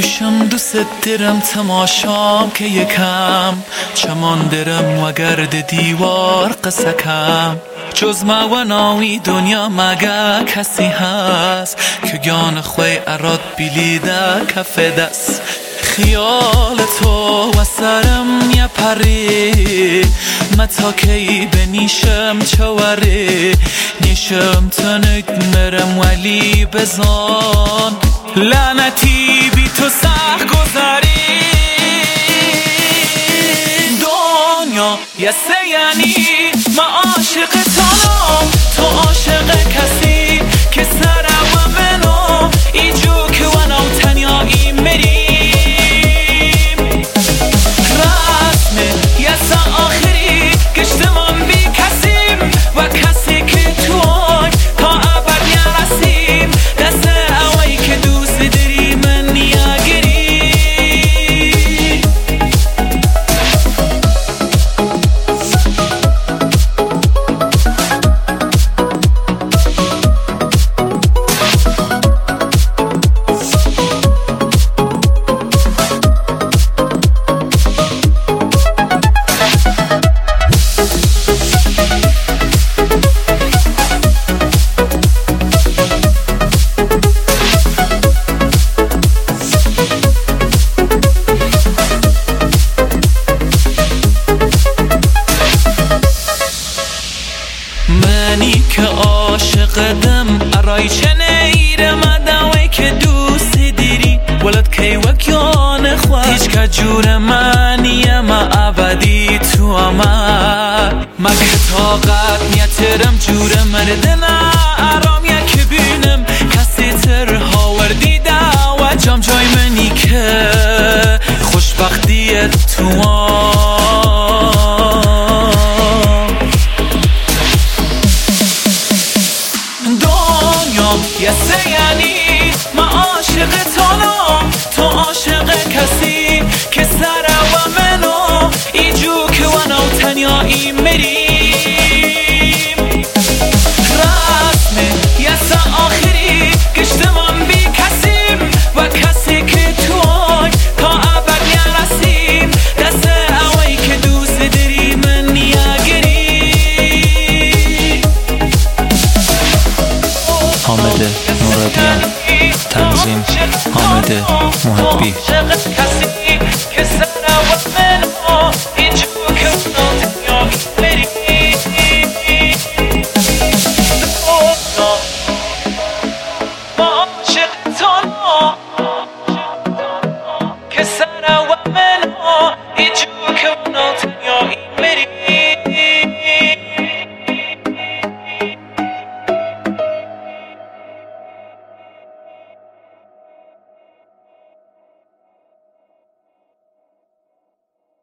میشم دوست درم تماشام که یکم چمان درم و گرد دیوار قسکم جز ما و ناوی دنیا مگه کسی هست که گیان خوی اراد بیلیده کف دست خیال تو و سرم یه پری متا کی بنیشم چواره نیشم تنگ مرم ولی بزان لعنتی بی تو سخت گذاری دنیا یه یعنی ما عاشق تو عاشق کسی که سر و منو ایجو که ونو تنیایی مریم رسمه یه آخری گشتمان بی کسیم و کسی که توی تا ابد نرسیم دست اوی که دوست داری من نیاگری منی که عاشقدم ارای چنه ایرم ادوی که دوست دیری ولد کی وکیان خواه هیچ که جور منیه ما ابدی تو آمد مگه طاقت نیترم جور مردنه ارام که بینم کسی تر هاوردی دا و جام جای منی که خوشبختی تو یه یعنی ما عاشق تو عاشق کسی که سر و منو ایجو که ونو تنیایی مری